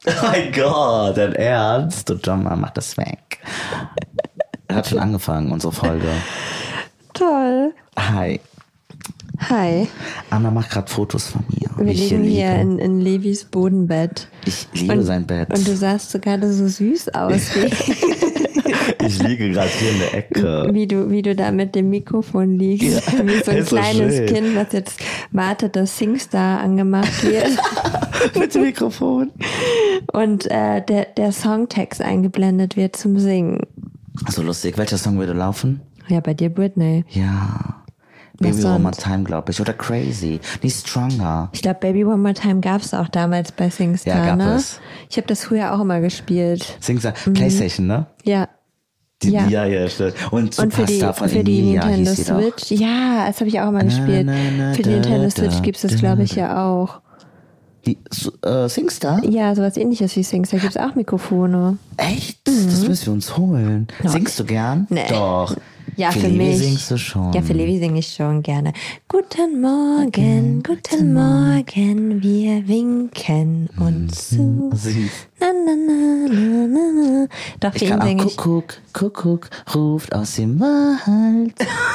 Oh mein Gott, dein Ernst? Du John, mach das weg. Er hat schon angefangen, unsere Folge. Toll. Hi. Hi. Anna macht gerade Fotos von mir. Wir liegen hier in Levis Bodenbett. Ich liebe sein Bett. Und du sahst so gerade so süß aus. Ich liege gerade hier in der Ecke. Wie du da mit dem Mikrofon liegst. Ja, wie so ein kleines so Kind, was jetzt wartet, dass SingStar angemacht wird. Mit dem Mikrofon. Und der Songtext eingeblendet wird zum Singen. So lustig. Welcher Song würde laufen? Ja, bei dir Britney. Ja. Baby One More Time, glaube ich. Oder Crazy. Die Stronger. Ich glaube, Baby One More Time gab es auch damals bei SingStar, ja, gab ne? Es. Ich habe das früher auch immer gespielt. SingStar. PlayStation, ne? Ja. Ja, stimmt. Und Superstar von für die Nintendo Switch. Ja, das habe ich auch immer gespielt. Für die Nintendo Switch gibt es das, glaube ich, ja auch. Die SingStar? Ja, sowas ähnliches wie SingStar. Gibt es auch Mikrofone. Echt? Das müssen wir uns holen. No. Singst du gern? Nee. Doch. Ja, für Levi mich. Singst du schon. Ja, für Levi singe ich schon gerne. Guten Morgen, guten Morgen, wir winken uns zu. Na, na, na, na, na. Doch, für ihn singe ich. Kuckuck, ruft aus dem Wald.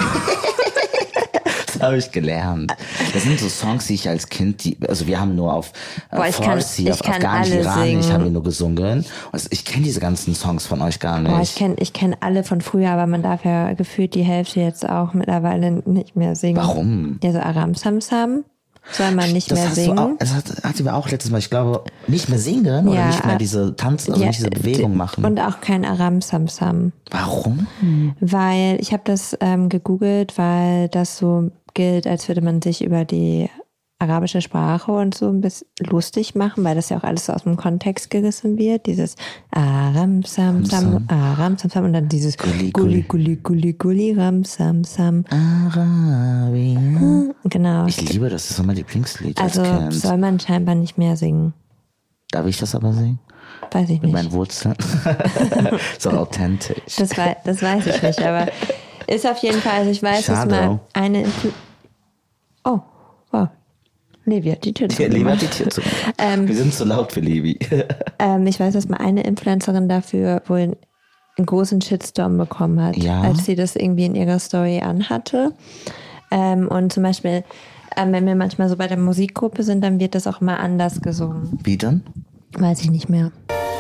Das habe ich gelernt. Das sind so Songs, die ich als Kind, also wir haben nur auf Farsi, auf Afghanisch, Iranisch haben wir nur gesungen. Also ich kenne diese ganzen Songs von euch gar nicht. Ich kenn alle von früher, aber man darf ja gefühlt die Hälfte jetzt auch mittlerweile nicht mehr singen. Warum? Ja, so Aram Sam Sam soll man nicht mehr singen. Das hatten wir auch letztes Mal, ich glaube, nicht mehr singen oder nicht mehr diese Tanzen, also nicht diese Bewegung machen. Und auch kein Aram Sam Sam. Warum? Weil, ich habe das gegoogelt, weil das so gilt, als würde man sich über die arabische Sprache und so ein bisschen lustig machen, weil das ja auch alles so aus dem Kontext gerissen wird. Dieses Aram Sam Sam, Aram Sam Sam und dann dieses Gulli Gulli Gulli Gulli Ram Sam Sam. Arabia. Genau. Ich liebe das, ist so mein Lieblingslied. Also soll man scheinbar nicht mehr singen. Darf ich das aber singen? Weiß ich nicht. Mit meinen Wurzeln. So authentisch. Das weiß ich nicht, aber ist auf jeden Fall, also ich weiß, dass mal eine Oh, wow. Levi hat die Tür zugemacht. Wir sind zu laut für Levi. Ich weiß, dass mal eine Influencerin dafür wohl einen großen Shitstorm bekommen hat, als sie das irgendwie in ihrer Story anhatte. Und zum Beispiel, wenn wir manchmal so bei der Musikgruppe sind, dann wird das auch mal anders gesungen. Wie denn? Weiß ich nicht mehr.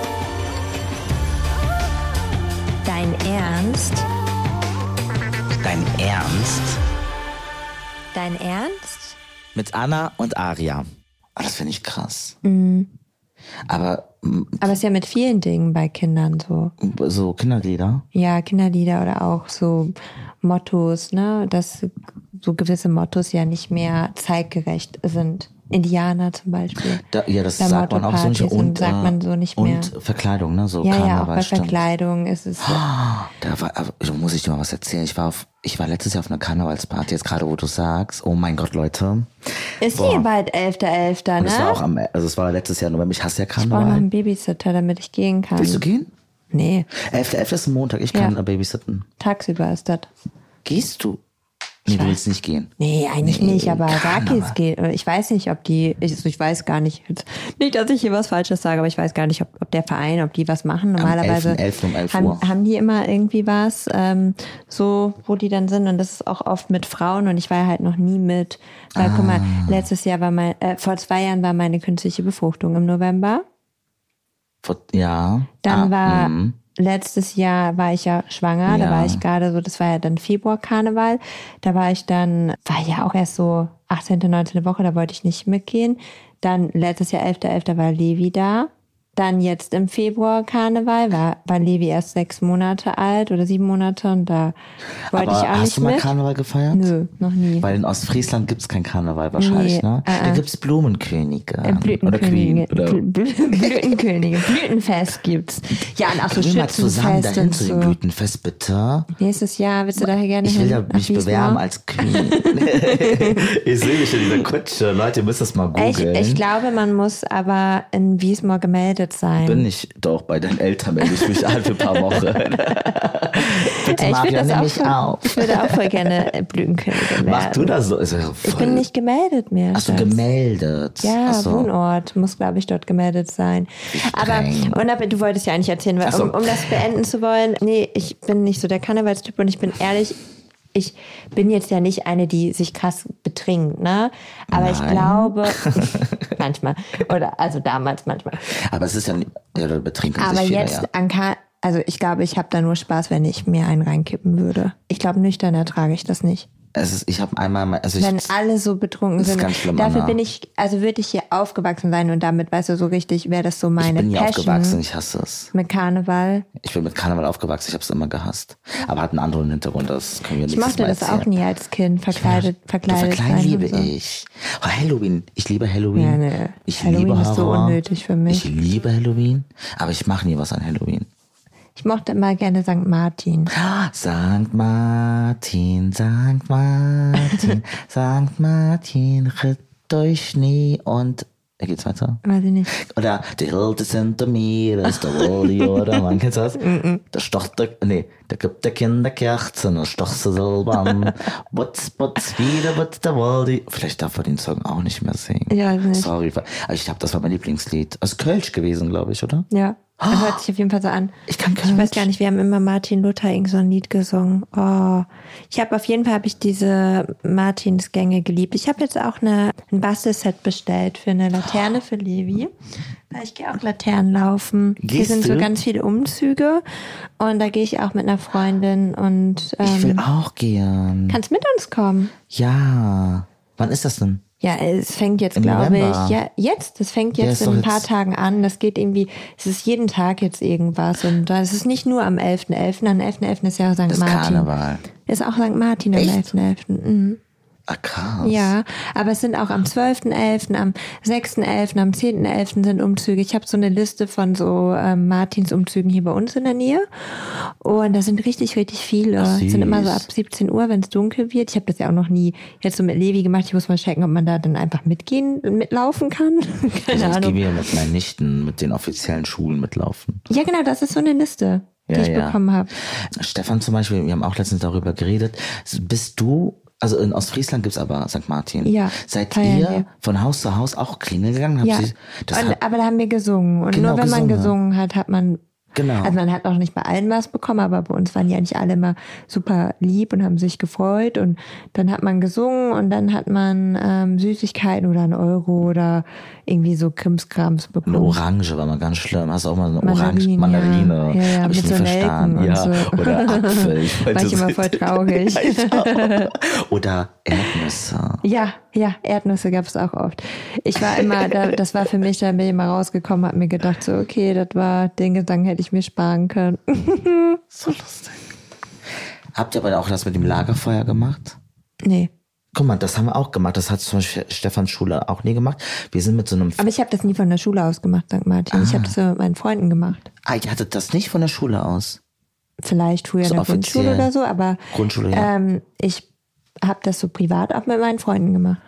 Dein Ernst? Dein Ernst? Dein Ernst? Mit Anna und Aria. Oh, das finde ich krass. Mhm. Aber es ist ja mit vielen Dingen bei Kindern so. So Kinderlieder? Ja, Kinderlieder oder auch so Mottos, ne? Dass so gewisse Mottos ja nicht mehr zeitgerecht sind. Indianer zum Beispiel. Das sagt man auch so nicht. Und sagt man so nicht mehr. Und Verkleidung, ne? So ja, auch bei Verkleidung ist es so. Da muss ich dir mal was erzählen. Ich war letztes Jahr auf einer Karnevalsparty, jetzt gerade, wo du sagst. Oh mein Gott, Leute. Ist hier bald 11.11., ne? Das war auch es war letztes Jahr November. Ich hasse ja Karneval. Ich brauche noch einen Babysitter, damit ich gehen kann. Willst du gehen? Nee. 11.11. ist ein Montag. Ich kann babysitten. Tagsüber ist das. Gehst du? Nee, du willst nicht gehen. Nee, eigentlich nicht, aber Rakis geht. Ich weiß nicht, ob ich weiß gar nicht, nicht, dass ich hier was Falsches sage, aber ich weiß gar nicht, ob der Verein, ob die was machen. Normalerweise um 11 Uhr. Haben die immer irgendwie was, so, wo die dann sind, und das ist auch oft mit Frauen, und ich war halt noch nie mit, weil guck mal, letztes Jahr vor 2 Jahren war meine künstliche Befruchtung im November. Dann letztes Jahr war ich ja schwanger, da war ich gerade so, das war ja dann Februar-Karneval, da war ja auch erst so 18., 19. Woche, da wollte ich nicht mitgehen. Dann letztes Jahr 11.11. war Levi da. Dann jetzt im Februar Karneval war Levi erst 6 Monate alt oder 7 Monate, und da wollte ich auch nicht mit. Hast du mal Karneval gefeiert? Nö, noch nie. Weil in Ostfriesland gibt's kein Karneval wahrscheinlich, ne? Da gibt's Blumenkönige. Blütenkönige. Blütenkönige. Blütenfest gibt's. Ja, und auch so Schützenfest. Mal zusammen dahin zu dem Blütenfest, bitte. Nächstes Jahr willst du daher gerne hin? Ich will mich bewerben als Queen. Ich sehe mich in dieser Kutsche. Leute, ihr müsst das mal googeln. Ich glaube, man muss aber in Wiesmoor gemeldet gemeldet sein. Bin ich doch, bei deinen Eltern melde ich mich an für ein paar Wochen. Bitte, Maria, nimm mich auf. Ich würde auch voll gerne Blütenkönigin werden. Machst du das so? Ich bin nicht gemeldet mehr. Hast du gemeldet? Ja, Wohnort muss, glaube ich, dort gemeldet sein. Aber du wolltest ja eigentlich erzählen, weil, um das beenden zu wollen, nee, ich bin nicht so der Karnevalstyp und ich bin ehrlich, ich bin jetzt ja nicht eine, die sich krass betrinkt, ne? Aber ich glaube, manchmal. Also damals manchmal. Aber es ist ja nicht, da betrinken aber sich viele, jetzt also ich glaube, ich habe da nur Spaß, wenn ich mir einen reinkippen würde. Ich glaube, nüchtern ertrage ich das nicht. Ich habe einmal, wenn alle so betrunken sind. Ganz schlimm, dafür Anna. bin ich, also würde ich hier aufgewachsen sein und damit, weißt du, so richtig wäre das so meine Passion. Ich bin hier aufgewachsen, ich hasse es. Mit Karneval. Ich bin mit Karneval aufgewachsen, ich habe es immer gehasst. Aber hat einen anderen Hintergrund, das können wir nicht mal erzählen. Ich mochte das auch nie als Kind, verkleidet sein. Liebe so. Ich. Oh, Halloween, ich liebe Halloween. Ja, ne. Ich Halloween liebe Horror. Ist so unnötig für mich. Ich liebe Halloween, aber ich mache nie was an Halloween. Ich mochte immer gerne St. Martin. St. Martin, St. Martin, St. Martin, ritt durch Schnee und... Geht's weiter? Weiß ich nicht. Oder die Hilde sind der Meer, ist der Wolli oder man kennt das? Da stocht da gibt der Kinder Kerzen und stocht sie selber an. Butz, wieder wird der Wolli. Vielleicht darf er den Song auch nicht mehr singen. Ja, nicht. Sorry. Also ich glaube, das war mein Lieblingslied. Also Kölsch gewesen, glaube ich, oder? Ja. Das hört sich auf jeden Fall so an. Ich kann Kölsch. Ich weiß gar nicht, wir haben immer Martin Luther irgend so ein Lied gesungen. Oh. Auf jeden Fall diese Martinsgänge geliebt. Ich habe jetzt auch ein Bastelset bestellt für eine Laterne für Levi. Weil ich gehe auch Laternen laufen. Hier sind so ganz viele Umzüge und da gehe ich auch mit einer Freundin und ich will auch gehen. Kannst mit uns kommen? Ja. Wann ist das denn? Ja, es fängt jetzt, glaube ich, das fängt jetzt in ein paar Tagen an. Das geht irgendwie, es ist jeden Tag jetzt irgendwas. Und es ist nicht nur am 11.11., am 11.11. ist ja St. Martin. Das Karneval. Ist auch St. Martin am 11.11. Mhm. Ah, krass. Ja, aber es sind auch am 12.11., am 6.11., am 10.11. sind Umzüge. Ich habe so eine Liste von so Martinsumzügen hier bei uns in der Nähe. Und da sind richtig, richtig viele. Es sind immer so ab 17 Uhr, wenn es dunkel wird. Ich habe das ja auch noch nie jetzt so mit Levi gemacht. Ich muss mal checken, ob man da dann einfach mitlaufen kann. Keine Ahnung. Ich gehe mit meinen Nichten mit den offiziellen Schulen mitlaufen. Ja, genau, das ist so eine Liste, die ich bekommen habe. Stefan zum Beispiel, wir haben auch letztens darüber geredet. Bist du... Also in Ostfriesland gibt's aber St. Martin. Ja. Seid ihr von Haus zu Haus auch klingeln gegangen? Ja. Aber da haben wir gesungen. Und nur wenn man gesungen hat, hat man... Genau. Also man hat auch nicht bei allen was bekommen, aber bei uns waren ja nicht alle immer super lieb und haben sich gefreut. Und dann hat man gesungen und dann hat man Süßigkeiten oder 1 Euro oder irgendwie so Krimskrams bekommen. Eine Orange war mal ganz schlimm. Hast du auch mal eine Mandarine? Ja, hab ich mit nie so verstanden. Ja. So. Oder Apfel. War ich immer voll traurig. Ja, oder Erdnüsse. Ja, Erdnüsse gab es auch oft. Ich war immer, das war für mich, da bin ich immer rausgekommen, hab mir gedacht so, okay, den Gesang hätte ich mir sparen können. So lustig. Habt ihr aber auch das mit dem Lagerfeuer gemacht? Nee. Guck mal, das haben wir auch gemacht. Das hat zum Beispiel Stefans Schule auch nie gemacht. Wir sind mit so einem... Aber ich habe das nie von der Schule aus gemacht, St. Martin. Ich habe das mit meinen Freunden gemacht. Ihr hattet das nicht von der Schule aus? Vielleicht früher in der Grundschule oder so, aber Grundschule, ja. Ich habe das so privat auch mit meinen Freunden gemacht.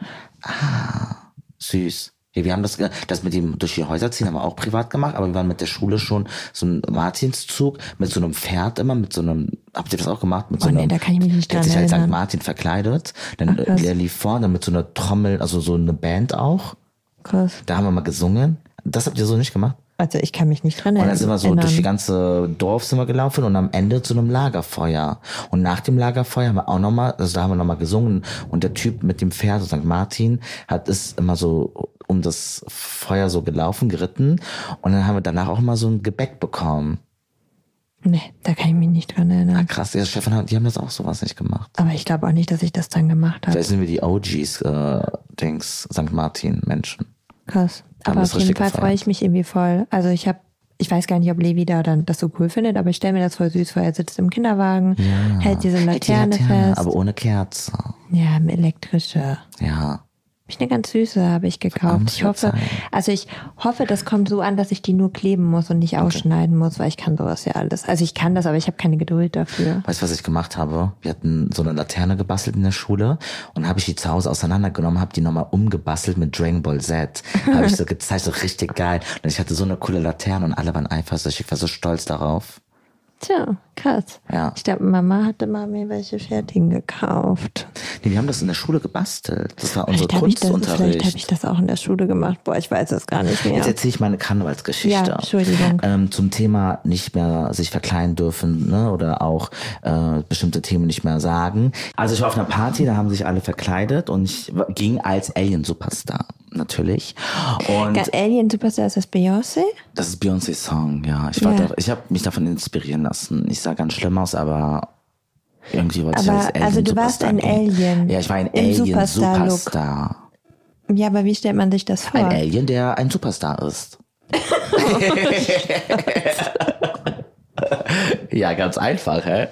Ah, süß. Ja, wir haben das mit dem durch die Häuser ziehen haben wir auch privat gemacht, aber wir waren mit der Schule schon so ein Martinszug mit so einem Pferd immer, habt ihr das auch gemacht? Mit so einem, nee, da kann ich mich nicht dran erinnern. Der hat sich halt erinnern. St. Martin verkleidet, dann der lief vor, dann mit so einer Trommel, also so eine Band auch. Krass. Da haben wir mal gesungen. Das habt ihr so nicht gemacht? Also ich kann mich nicht dran erinnern. Und dann sind wir so durch die ganze Dorf sind wir gelaufen und am Ende zu einem Lagerfeuer. Und nach dem Lagerfeuer haben wir auch nochmal, also da haben wir nochmal gesungen und der Typ mit dem Pferd, St. Martin, ist immer so um das Feuer so gelaufen, geritten und dann haben wir danach auch mal so ein Gebäck bekommen. Nee, da kann ich mich nicht dran erinnern. Ah, krass, ja, Stefan, die haben das auch sowas nicht gemacht. Aber ich glaube auch nicht, dass ich das dann gemacht habe. Vielleicht sind wir die OGs, St. Martin Menschen. Krass. Aber auf jeden Fall freue ich mich irgendwie voll. Also ich weiß gar nicht, ob Levi da dann das so cool findet, aber ich stelle mir das voll süß vor. Er sitzt im Kinderwagen, hält diese Laterne fest. Aber ohne Kerze. Ja, elektrische. Ja. Ich eine ganz süße habe ich gekauft. Ich hoffe, das kommt so an, dass ich die nur kleben muss und nicht ausschneiden muss, weil ich kann sowas ja alles. Also ich kann das, aber ich habe keine Geduld dafür. Weißt du, was ich gemacht habe? Wir hatten so eine Laterne gebastelt in der Schule und habe ich die zu Hause auseinandergenommen, habe die nochmal umgebastelt mit Dragon Ball Z. Habe ich so gezeigt, so richtig geil. Und ich hatte so eine coole Laterne und alle waren eifersüchtig. Ich war so stolz darauf. Tja, krass. Ja. Ich glaube, Mama hatte mal mir welche fertigen gekauft. Nee, wir haben das in der Schule gebastelt. Das war unser Kunstunterricht. Vielleicht habe ich das auch in der Schule gemacht. Boah, ich weiß das gar nicht mehr. Jetzt erzähle ich meine Karnevalsgeschichte. Ja, Entschuldigung. Zum Thema nicht mehr sich verkleiden dürfen, ne, oder auch bestimmte Themen nicht mehr sagen. Also ich war auf einer Party, da haben sich alle verkleidet und ich ging als Alien-Superstar. Natürlich. Und Alien Superstar, ist das Beyoncé? Das ist Beyoncés Song, ja. Ich habe mich davon inspirieren lassen. Ich sah ganz schlimm aus, aber irgendwie wollte ich als Alien Also du warst ein Alien. Ja, ich war ein Alien-Superstar. Ja, aber wie stellt man sich das vor? Ein Alien, der ein Superstar ist. Ja, ganz einfach, hä?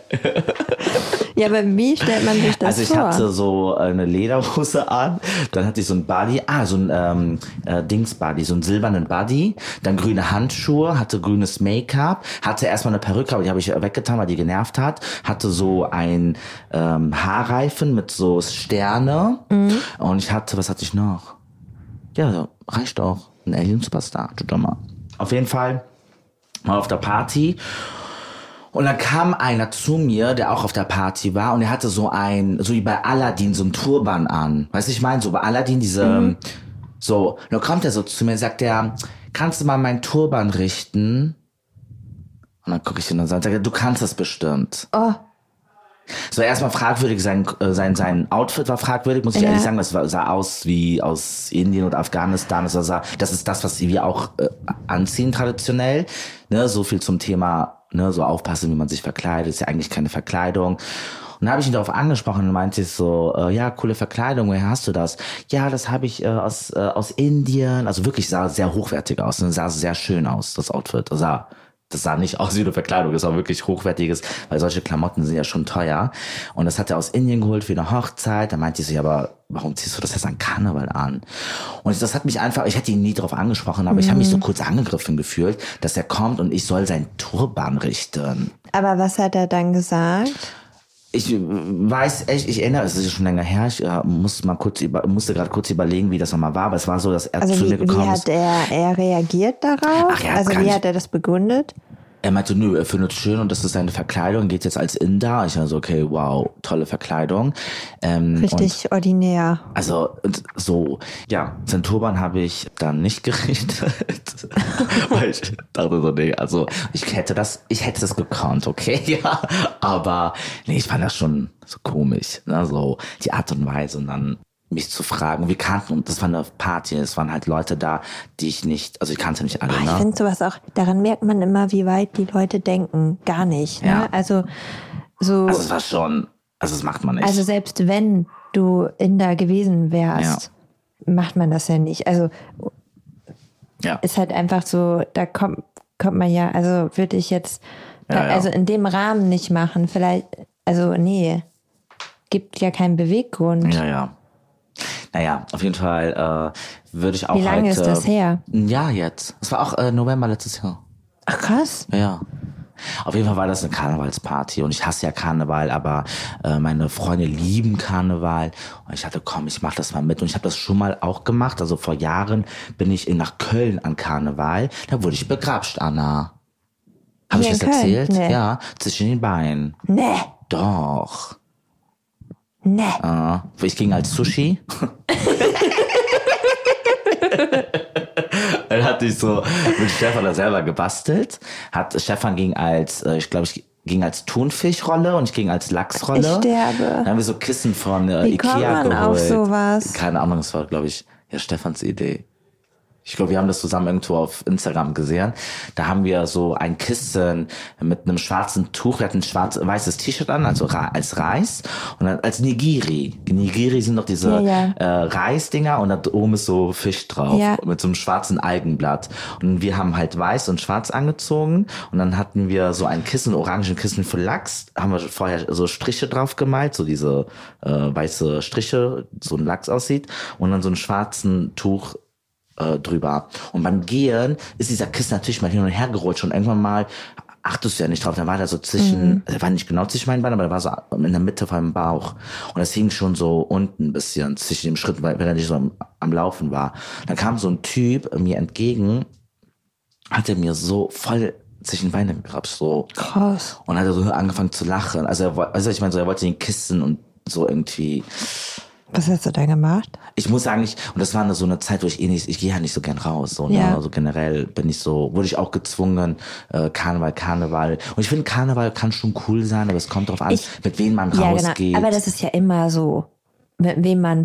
Ja, aber wie stellt man sich das vor? Also ich hatte so eine Lederhose an, dann hatte ich so ein Buddy, so ein Dings-Buddy, so einen silbernen Buddy, dann grüne Handschuhe, hatte grünes Make-up, hatte erstmal eine Perücke, aber die habe ich weggetan, weil die genervt hat, hatte so ein Haarreifen mit so Sterne und ich hatte, was hatte ich noch? Ja, reicht auch, ein Alien-Superstar, tut doch mal. Auf jeden Fall mal auf der Party. Und dann kam einer zu mir, der auch auf der Party war und er hatte so wie bei Aladdin, so ein Turban an. Weißt du, ich meine, so bei Aladdin so. Und dann kommt er so zu mir und sagt er, kannst du mal meinen Turban richten? Und dann gucke ich ihn und sage, du kannst das bestimmt. Oh. So erstmal fragwürdig, sein Outfit war fragwürdig, muss ich ehrlich sagen, das sah aus wie aus Indien oder Afghanistan, das ist das, was wir auch anziehen traditionell, ne, so viel zum Thema, ne, so aufpassen, wie man sich verkleidet, ist ja eigentlich keine Verkleidung. Und dann habe ich ihn darauf angesprochen und meinte ich so, ja, coole Verkleidung, woher hast du das? Ja, das habe ich aus Indien, also wirklich sah sehr hochwertig aus, und sah sehr schön aus, das Outfit, das sah nicht aus wie eine Verkleidung, das war wirklich hochwertiges, weil solche Klamotten sind ja schon teuer. Und das hat er aus Indien geholt für eine Hochzeit. Da meinte ich so, ja, aber warum ziehst du das jetzt an Karneval an? Und das hat mich einfach, ich hätte ihn nie drauf angesprochen, aber ich habe mich so kurz angegriffen gefühlt, dass er kommt und ich soll seinen Turban richten. Aber was hat er dann gesagt? Ich weiß echt, ich erinnere, es ist schon länger her, ich musste gerade kurz überlegen, wie das nochmal war, aber es war so, dass er zu mir gekommen ist. Wie hat er reagiert darauf? Ach, wie hat er das begründet? Er meinte, nö, er findet es schön und das ist seine Verkleidung, geht jetzt als Inder. Ich war so, okay, wow, tolle Verkleidung. Richtig ordinär. Also so, ja, sein Turban habe ich dann nicht gerichtet. Weil ich dachte so, nee, also ich hätte das gekonnt, okay, ja. Aber nee, ich fand das schon so komisch, ne, so die Art und Weise und dann mich zu fragen, und das war eine Party, es waren halt Leute da, die ich kannte nicht alle. Ich finde sowas auch, daran merkt man immer, wie weit die Leute denken, gar nicht. Ne? Ja. Also es war schon, das macht man nicht. Also selbst wenn du Inder gewesen wärst, macht man das ja nicht. Also ist halt einfach so, da kommt man ja, also würde ich jetzt, also in dem Rahmen nicht machen, vielleicht, also nee, gibt ja keinen Beweggrund. Ja. Naja, auf jeden Fall würde ich auch Wie lange ist das her? Ein Jahr jetzt. Es war auch November letztes Jahr. Ach krass. Ja. Auf jeden Fall war das eine Karnevalsparty und ich hasse ja Karneval, aber meine Freunde lieben Karneval und ich dachte, komm, ich mach das mal mit und ich habe das schon mal auch gemacht, also vor Jahren bin ich nach Köln an Karneval, da wurde ich begrapscht, Anna. Habe ich das erzählt? Nee. Ja, zwischen den Beinen. Nee. Doch. Nee. Ich ging als Sushi. Dann hatte ich so mit Stefan da selber gebastelt. Stefan ging als, ich ging als Thunfischrolle und ich ging als Lachsrolle. Ich sterbe. Dann haben wir so Kissen von Wie Ikea kommt man geholt. auf sowas? Keine Ahnung, das war, glaube ich, Stefans Idee. Ich glaube, wir haben das zusammen irgendwo auf Instagram gesehen. Da haben wir so ein Kissen mit einem schwarzen Tuch. Wir hatten ein weißes T-Shirt an, also als Reis. Und dann als Nigiri. Die Nigiri sind doch diese Reisdinger und da oben ist so Fisch drauf. Ja. Mit so einem schwarzen Algenblatt. Und wir haben halt weiß und schwarz angezogen. Und dann hatten wir so ein Kissen, orangen Kissen für Lachs. Haben wir vorher so Striche drauf gemalt, so diese weiße Striche, so ein Lachs aussieht. Und dann so einen schwarzen Tuch drüber. Und beim Gehen ist dieser Kissen natürlich mal hin und her gerutscht und irgendwann mal achtest du ja nicht drauf. Dann war der so zwischen, der war nicht genau zwischen meinen Beinen, aber der war so in der Mitte von meinem Bauch. Und das hing schon so unten ein bisschen zwischen dem Schritt, weil er nicht so am Laufen war. Dann kam so ein Typ mir entgegen, hat er mir so voll zwischen den Beinen gegrapscht, so. Krass. Und hat er so angefangen zu lachen. Also ich meine, so, er wollte den Kissen und so irgendwie. Was hast du da gemacht? Ich muss sagen, und das war so eine Zeit, wo ich gehe ja nicht so gern raus, so, ne? Also generell wurde ich auch gezwungen, Karneval. Und ich finde, Karneval kann schon cool sein, aber es kommt drauf an, mit wem man rausgeht. Genau. Aber das ist ja immer so, mit wem man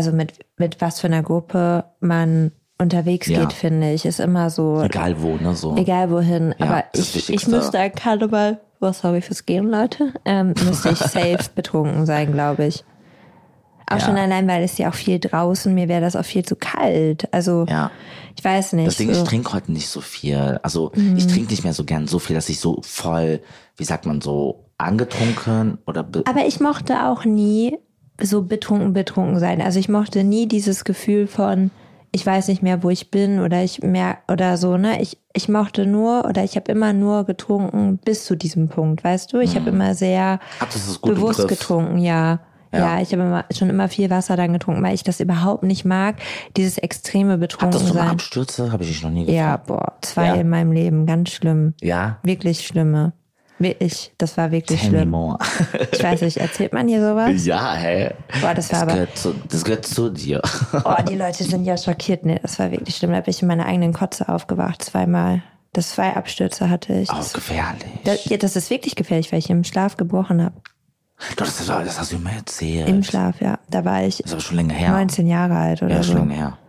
mit was für einer Gruppe man unterwegs geht, finde ich, ist immer so. Egal wo, ne, so. Egal wohin. Ja, aber ich müsste an Karneval, sorry fürs Gehen, Leute, müsste ich safe betrunken sein, glaube ich. Auch schon allein, weil es ja auch viel draußen, mir wäre das auch viel zu kalt. Also, ich weiß nicht. Das Ding, ich trinke heute nicht so viel. Also, ich trinke nicht mehr so gern so viel, dass ich so voll, wie sagt man, so angetrunken oder... Aber ich mochte auch nie so betrunken sein. Also, ich mochte nie dieses Gefühl von, ich weiß nicht mehr, wo ich bin oder so, ne? Ich mochte nur oder ich habe immer nur getrunken bis zu diesem Punkt, weißt du? Ich habe immer sehr bewusst getrunken, Ja, ich habe schon immer viel Wasser dann getrunken, weil ich das überhaupt nicht mag, dieses extreme Betrunkensein. Hattest du mal Abstürze? Habe ich dich noch nie gefragt. Ja, 2 in meinem Leben, ganz schlimm. Ja? Wirklich schlimme. Wirklich, das war wirklich schlimm. Ich weiß nicht, erzählt man hier sowas? Ja, hey. Boah, das gehört zu dir. Oh, die Leute sind ja schockiert. Nee, das war wirklich schlimm. Da bin ich in meiner eigenen Kotze aufgewacht, 2-mal. 2 Abstürze hatte ich. Oh, gefährlich. Das ist wirklich gefährlich, weil ich im Schlaf gebrochen habe. Doch, das hast du mir erzählt. Im Schlaf, ja. Da war ich das ist aber schon länger her. 19 Jahre alt oder so. Ja, schon länger her.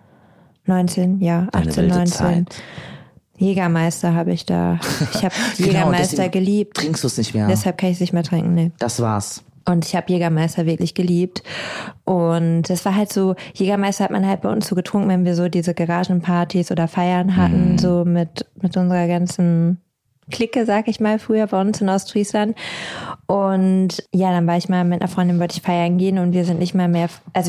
19, ja, 18, 19. Zeit. Jägermeister habe ich da. Ich habe Jägermeister geliebt. Trinkst du es nicht mehr? Deshalb kann ich es nicht mehr trinken, nee. Das war's. Und ich habe Jägermeister wirklich geliebt. Und das war halt so, Jägermeister hat man halt bei uns so getrunken, wenn wir so diese Garagenpartys oder Feiern hatten, so mit unserer ganzen Clique, sag ich mal, früher bei uns in Ostfriesland. Und ja, dann war ich mal mit einer Freundin, wollte ich feiern gehen und wir sind nicht mal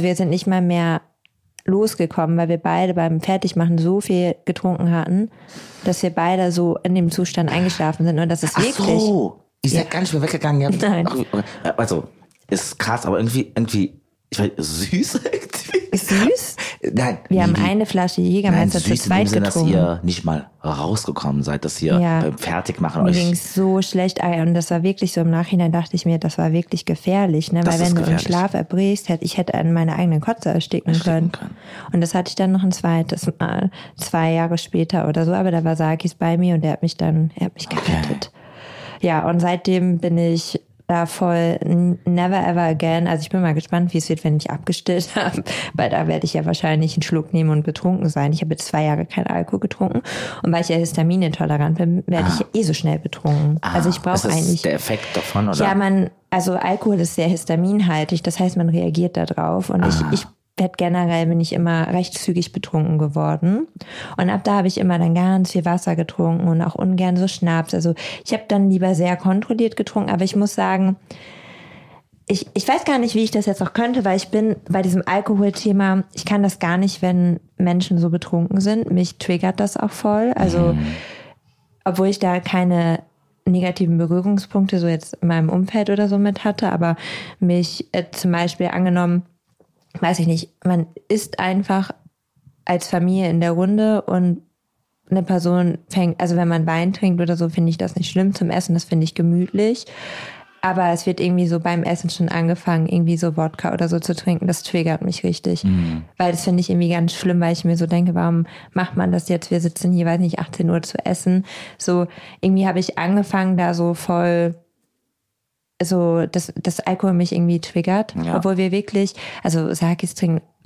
mehr losgekommen, weil wir beide beim Fertigmachen so viel getrunken hatten, dass wir beide so in dem Zustand eingeschlafen sind. Und das ist wirklich... Ach so, ihr seid gar nicht mehr weggegangen. Ja. Nein. Also, ist krass, aber irgendwie ich weiß, süß irgendwie. Süß? Nein. Wir haben eine Flasche Jägermeister zu zweit getrunken. Dass ihr nicht mal rausgekommen seid, dass ihr beim Fertigmachen euch... Mir ging's so schlecht. Und das war wirklich so, im Nachhinein dachte ich mir, das war wirklich gefährlich. Ne? Weil wenn du im Schlaf erbrichst, ich hätte an meine eigenen Kotze ersticken können. Und das hatte ich dann noch ein zweites Mal, 2 Jahre später oder so. Aber da war Sakis bei mir und er hat mich gerettet. Okay. Ja, und seitdem bin ich da voll never ever again. Also ich bin mal gespannt, wie es wird, wenn ich abgestillt habe, weil da werde ich ja wahrscheinlich einen Schluck nehmen und betrunken sein. Ich habe jetzt 2 Jahre keinen Alkohol getrunken und weil ich ja histaminintolerant bin, werde ich so schnell betrunken. Also ich brauche eigentlich... Ist der Effekt davon, oder? Ja, also Alkohol ist sehr histaminhaltig, das heißt, man reagiert da drauf und ich bin ich immer recht zügig betrunken geworden. Und ab da habe ich immer dann ganz viel Wasser getrunken und auch ungern so Schnaps. Also ich habe dann lieber sehr kontrolliert getrunken, aber ich muss sagen, ich weiß gar nicht, wie ich das jetzt auch könnte, weil ich bin bei diesem Alkoholthema, ich kann das gar nicht, wenn Menschen so betrunken sind. Mich triggert das auch voll. Also obwohl ich da keine negativen Berührungspunkte so jetzt in meinem Umfeld oder so mit hatte, aber mich zum Beispiel angenommen, weiß ich nicht, man isst einfach als Familie in der Runde und eine Person also wenn man Wein trinkt oder so, finde ich das nicht schlimm zum Essen, das finde ich gemütlich. Aber es wird irgendwie so beim Essen schon angefangen, irgendwie so Wodka oder so zu trinken, das triggert mich richtig. Weil das finde ich irgendwie ganz schlimm, weil ich mir so denke, warum macht man das jetzt? Wir sitzen hier, weiß nicht, 18 Uhr zu essen. So, irgendwie habe ich angefangen, da so voll... so, dass Alkohol mich irgendwie triggert, obwohl wir wirklich, also Sakis trinken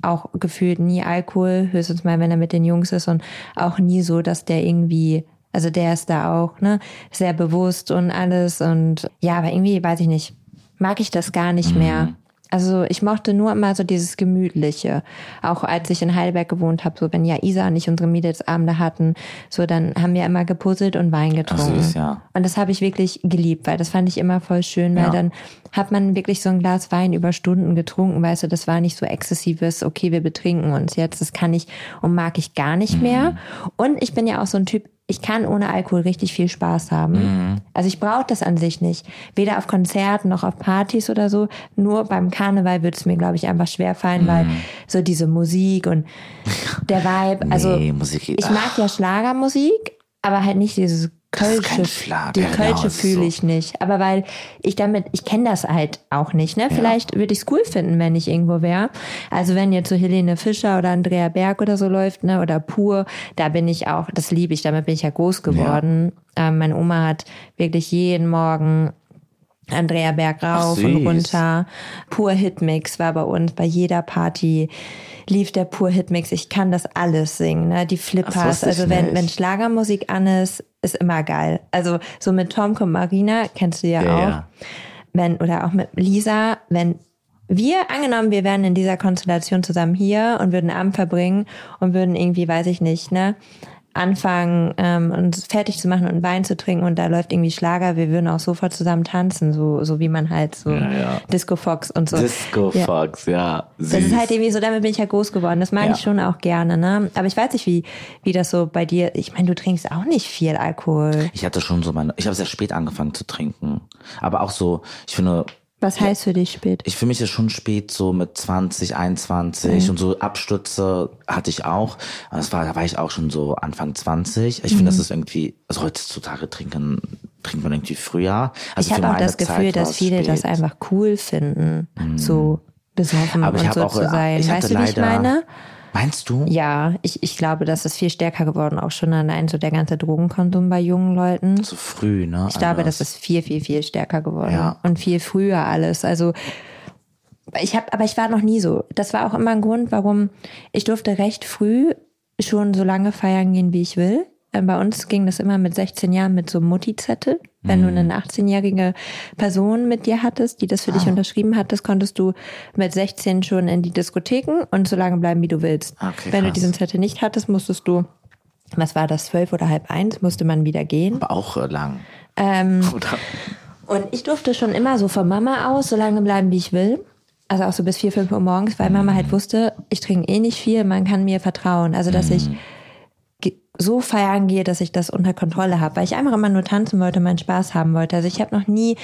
auch gefühlt nie Alkohol, höchstens mal, wenn er mit den Jungs ist und auch nie so, dass der irgendwie, also der ist da auch, ne, sehr bewusst und alles und ja, aber irgendwie, weiß ich nicht, mag ich das gar nicht mehr. Also ich mochte nur immer so dieses Gemütliche. Auch als ich in Heidelberg gewohnt habe, so wenn ja Isa und ich unsere Mädelsabende hatten, so dann haben wir immer gepuzzelt und Wein getrunken. Süß, ja. Und das habe ich wirklich geliebt, weil das fand ich immer voll schön, weil dann hat man wirklich so ein Glas Wein über Stunden getrunken, weißt du, das war nicht so exzessives, okay, wir betrinken uns jetzt, das kann ich und mag ich gar nicht mehr. Und ich bin ja auch so ein Typ, ich kann ohne Alkohol richtig viel Spaß haben. Also ich brauche das an sich nicht. Weder auf Konzerten noch auf Partys oder so. Nur beim Karneval würde es mir, glaube ich, einfach schwerfallen, weil so diese Musik und der Vibe, also Musik geht, ich mag ja Schlagermusik, aber halt nicht dieses Kölsche, die Kölsche fühle ich nicht. Aber weil ich kenne das halt auch nicht, ne? Vielleicht würde ich es cool finden, wenn ich irgendwo wäre. Also wenn jetzt so Helene Fischer oder Andrea Berg oder so läuft, ne? Oder Pur, da bin ich auch, das liebe ich, damit bin ich ja groß geworden. Meine Oma hat wirklich jeden Morgen Andrea Berg rauf und runter. Pur Hitmix war bei uns, bei jeder Party lief der Pur Hitmix. Ich kann das alles singen, ne? Die Flippers, also wenn Schlagermusik an ist immer geil. Also so mit Tomke und Marina, kennst du ja auch. Oder auch mit Lisa, wenn wir, angenommen, wir wären in dieser Konstellation zusammen hier und würden Abend verbringen und würden irgendwie, weiß ich nicht, ne, anfangen, uns fertig zu machen und Wein zu trinken und da läuft irgendwie Schlager, wir würden auch sofort zusammen tanzen, so wie man halt so Disco Fox und so. Disco Fox, ja. Süß. Das ist halt irgendwie so, damit bin ich ja groß geworden. Das mag ich schon auch gerne, ne? Aber ich weiß nicht, wie das so bei dir, ich meine, du trinkst auch nicht viel Alkohol. Ich hatte schon so ich habe sehr spät angefangen zu trinken. Aber auch so, ich finde... Was heißt für dich spät? Für mich ist schon spät, so mit 20, 21 und so Abstürze hatte ich auch. Da war ich auch schon so Anfang 20. Ich finde, das ist irgendwie, also heutzutage trinkt man irgendwie früher. Also ich habe auch das Gefühl, dass viele das einfach cool finden, so besoffen und so zu sein. Weißt du, wie ich meine? Meinst du? Ja, ich glaube, das ist viel stärker geworden, auch schon allein so der ganze Drogenkonsum bei jungen Leuten. Zu früh, ne? Ich glaube, das ist viel, viel, viel stärker geworden. Ja. Und viel früher alles. Also, aber ich war noch nie so. Das war auch immer ein Grund, warum ich durfte recht früh schon so lange feiern gehen, wie ich will. Bei uns ging das immer mit 16 Jahren mit so Mutti-Zettel. Wenn du eine 18-jährige Person mit dir hattest, die das für dich unterschrieben hattest, konntest du mit 16 schon in die Diskotheken und so lange bleiben, wie du willst. Okay, wenn du diesen Zettel nicht hattest, musstest du, was war das, 12 oder 12:30, musste man wieder gehen. Aber auch lang. Und ich durfte schon immer so von Mama aus so lange bleiben, wie ich will. Also auch so bis 4, 5 Uhr morgens, weil Mama halt wusste, ich trinke eh nicht viel, man kann mir vertrauen. Also dass ich so feiern gehe, dass ich das unter Kontrolle habe, weil ich einfach immer nur tanzen wollte, meinen Spaß haben wollte. Also ich war noch nie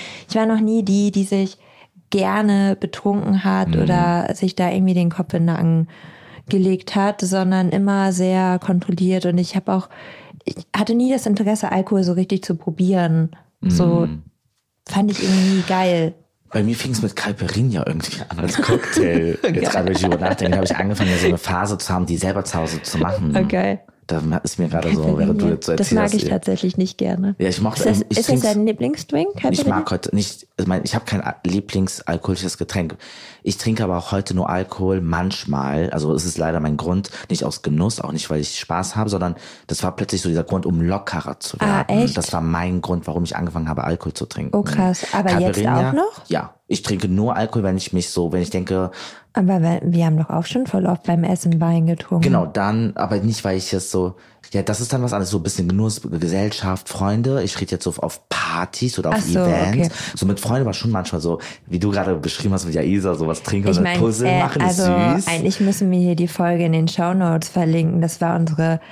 die sich gerne betrunken hat oder sich da irgendwie den Kopf in den Nacken gelegt hat, sondern immer sehr kontrolliert und ich hatte nie das Interesse, Alkohol so richtig zu probieren. So fand ich irgendwie nie geil. Bei mir fing es mit Caipirinha irgendwie an als Cocktail. Jetzt gerade, wenn ich drüber nachdenke, habe ich angefangen, so eine Phase zu haben, die selber zu Hause zu machen. Okay. Da ist mir gerade so, während du jetzt so erzählst. Das mag ich tatsächlich nicht gerne. Ja, ich mochte. Ist das dein Lieblingsdrink? Ich mag heute nicht, ich habe kein Lieblingsalkoholisches Getränk. Ich trinke aber auch heute nur Alkohol, manchmal. Also es ist leider mein Grund, nicht aus Genuss, auch nicht, weil ich Spaß habe, sondern das war plötzlich so dieser Grund, um lockerer zu werden. Echt? Das war mein Grund, warum ich angefangen habe, Alkohol zu trinken. Oh krass, aber jetzt auch noch? Ja, ich trinke nur Alkohol, wenn ich denke... Aber wir haben doch auch schon voll oft beim Essen Wein getrunken. Genau, dann, aber nicht, weil ich jetzt so, ja, das ist dann was anderes, so ein bisschen Genuss, Gesellschaft, Freunde. Ich rede jetzt so auf Partys oder auf Events. Okay. So mit Freunden war schon manchmal so, wie du gerade beschrieben hast mit Jaisa, sowas trinken und ein Puzzle machen, ist süß. Eigentlich müssen wir hier die Folge in den Shownotes verlinken. Das war unsere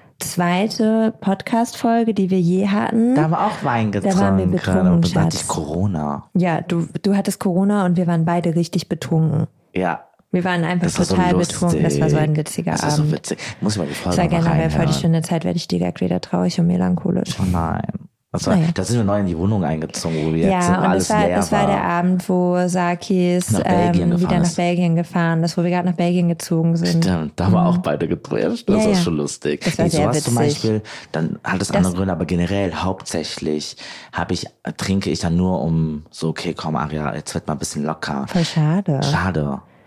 zweite Podcast-Folge, die wir je hatten. Da haben wir auch Wein getrunken. Da waren wir betrunken, und dann hatte ich Corona. Ja, du hattest Corona und wir waren beide richtig betrunken. Ja. Wir waren einfach total so betrunken. Das war so ein witziger Abend. Das war so witzig. Muss ich mal die Folge mal reinhören. Weil vor die schöne Zeit werde ich direkt wieder traurig und melancholisch. Oh nein. Da sind wir neu in die Wohnung eingezogen, wo wir jetzt alles leer war. Ja, das war der Abend, wo Sakis wieder nach Belgien gefahren ist, wo wir gerade nach Belgien gezogen sind. Stimmt, da haben wir auch beide getrunken. Das war schon lustig. Das war sehr witzig. Zum Beispiel, dann hat es andere Gründe, aber generell hauptsächlich trinke ich dann nur um so, okay, komm Aria, jetzt wird mal ein bisschen locker. Voll schade. Schade.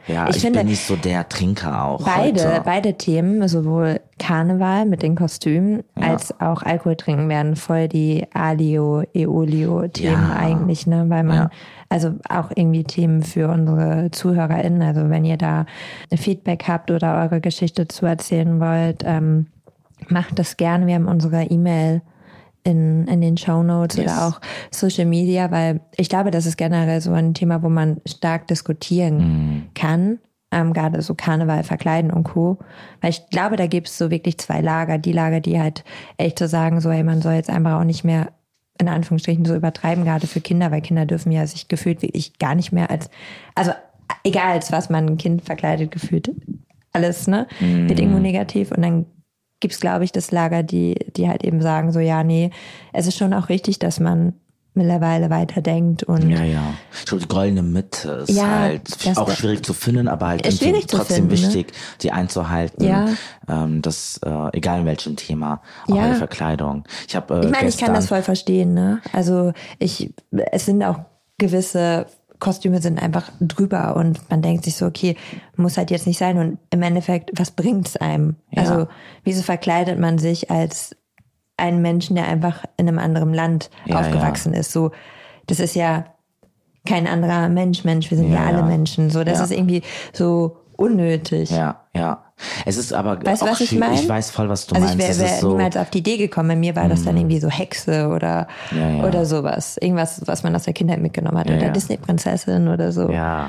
Ja, ich bin nicht so der Trinker auch. Beide Themen, sowohl Karneval mit den Kostümen als auch Alkohol trinken, werden voll die Alio, Eolio-Themen eigentlich, ne? Weil man, also auch irgendwie Themen für unsere ZuhörerInnen, also wenn ihr da Feedback habt oder eure Geschichte zu erzählen wollt, macht das gerne. Wir haben unsere E-Mail in den Shownotes oder auch Social Media, weil ich glaube, das ist generell so ein Thema, wo man stark diskutieren kann. Gerade so Karneval verkleiden und Co. Weil ich glaube, da gibt es so wirklich zwei Lager. Die Lager, die halt echt so sagen, so, hey, man soll jetzt einfach auch nicht mehr in Anführungsstrichen so übertreiben, gerade für Kinder, weil Kinder dürfen ja sich gefühlt wirklich gar nicht mehr also egal als was man ein Kind verkleidet, gefühlt alles, ne, wird irgendwo negativ. Und dann gibt's, glaube ich, das Lager, die halt eben sagen so, ja, nee, es ist schon auch richtig, dass man mittlerweile weiterdenkt und ich glaube, die goldene Mitte ist halt auch schwierig zu finden, aber halt trotzdem wichtig, die einzuhalten. Das egal in welchem Thema, auch bei der Verkleidung. Ich meine, ich kann das voll verstehen, ne? Also es sind auch gewisse Kostüme sind einfach drüber und man denkt sich so, okay, muss halt jetzt nicht sein und im Endeffekt, was bringt's einem? Ja. Also wieso verkleidet man sich als einen Menschen, der einfach in einem anderen Land aufgewachsen ist? So, das ist ja kein anderer Mensch, wir sind ja alle Menschen. So, das ist irgendwie so unnötig. Ja. Es ist aber weißt du, was ich meine? Ich weiß voll, was du meinst. Ich wäre so niemals auf die Idee gekommen. Bei mir war das dann irgendwie so Hexe oder sowas. Irgendwas, was man aus der Kindheit mitgenommen hat. Oder Disney-Prinzessin oder so. Ja.